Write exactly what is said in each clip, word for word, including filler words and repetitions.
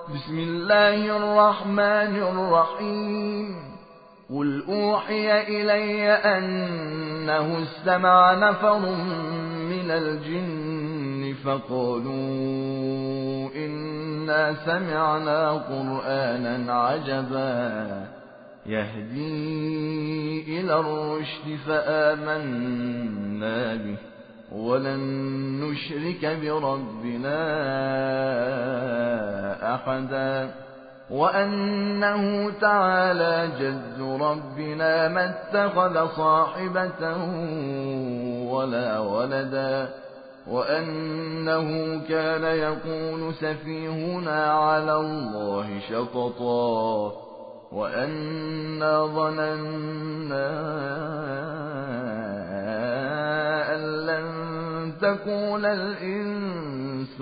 بسم الله الرحمن الرحيم قل أوحي إلي أنه استمع نفر من الجن فقالوا إنا سمعنا قرآنا عجبا يهدي إلى الرشد فآمنا به ولن نشرك بربنا أحدا وأنه تعالى جد ربنا ما اتخذ صاحبة ولا ولدا وأنه كان يقول سفيهنا على الله شططا وأنا ظننا أن لن تقول الإنس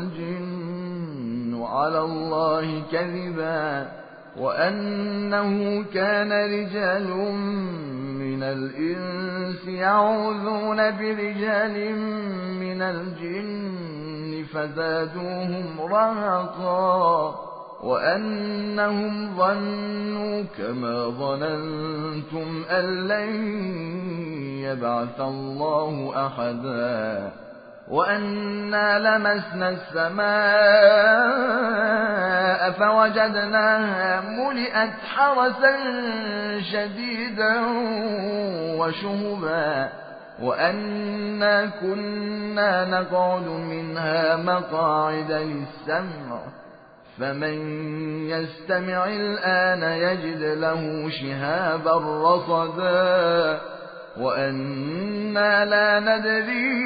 والجن على الله كذبا وأنه كان رجال من الإنس يعوذون برجال من الجن فزادوهم رهقا وأنهم ظنوا كما ظننتم أن لن يبعث الله أحدا وأنا لمسنا السماء فوجدناها ملئت حرسا شديدا وشهبا وأنا كنا نقعد منها مقاعد للسمع فمن يستمع الآن يجد له شهابا رصدا وأنا لا ندري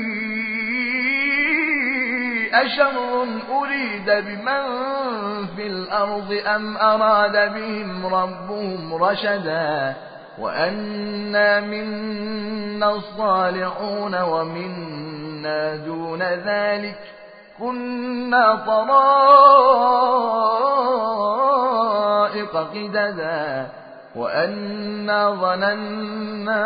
أشر أريد بمن في الأرض أم أراد بهم ربهم رشدا وأنا منا الصالحون ومنا دون ذلك كنا طرائق قددا وأنا ظننا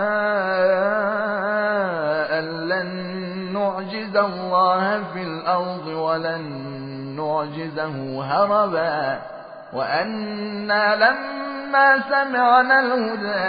أن لن نعجز الله في الأرض ولن نعجزه هربا وأنا لما سمعنا الهدى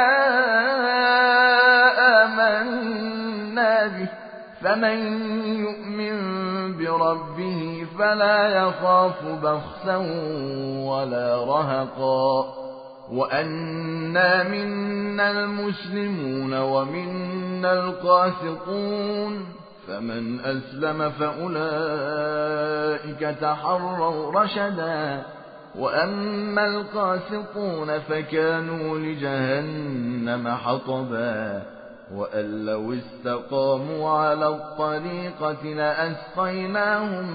آمنا به فمن يؤمن بربه فلا يخاف بخسا ولا رهقا وأنا منا المسلمون ومنا القاسطون فمن أسلم فأولئك تحروا رشدا وأما القاسطون فكانوا لجهنم حطبا وأن لو استقاموا على الطريقة لأسقيناهم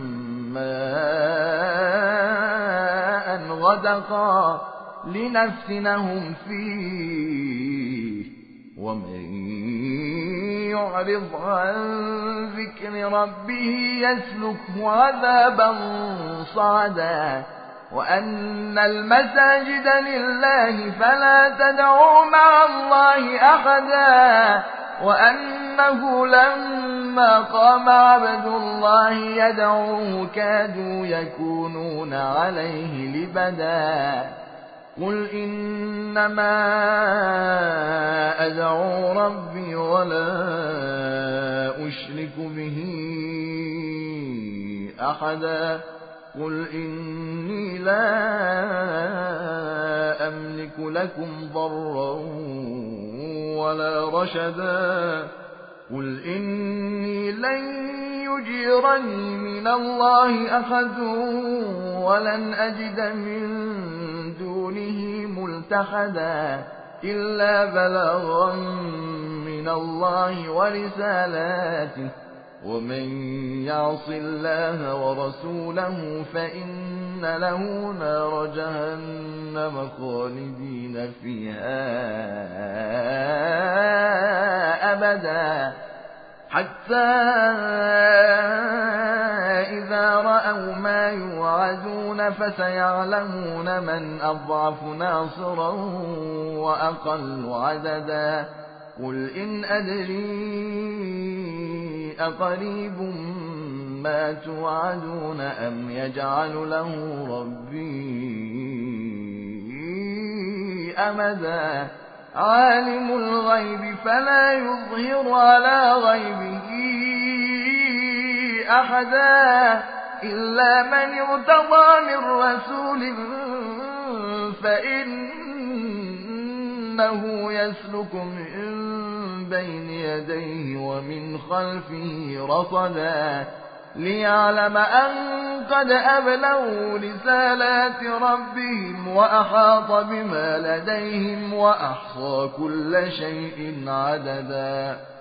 ماء غدقا لنفتنهم فيه ومن يعرض عن ذكر ربه يسلكه عذابا صعدا وأن المساجد لله فلا تدعوا مع الله أحدا وأنه لما قام عبد الله يدعوه كادوا يكونون عليه لبدا قل إنما أدعو ربي ولا أشرك به أحدا قل إني لا أملك لكم ضرا ولا رشدا قل إني لن يجيرني من الله أحد ولن أجد من دونه ملتحدا إلا بلاغا من الله ورسالاته ومن يعص الله ورسوله فإن له نار جهنم خالدين فيها أبدا حتى إذا رأوا ما يوعدون فسيعلمون من أضعف ناصرا وأقل عددا قل إن أدري أقريب ما توعدون أم يجعل له ربي أمدا عالم الغيب فلا يظهر على غيبه أحدا إلا من ارتضى من رسول فإنه يسلك من بين يديه ومن خلفه رصدا ليعلم أن قد أبلغوا رسالات ربهم وأحاط بما لديهم وأحصى كل شيء عددا.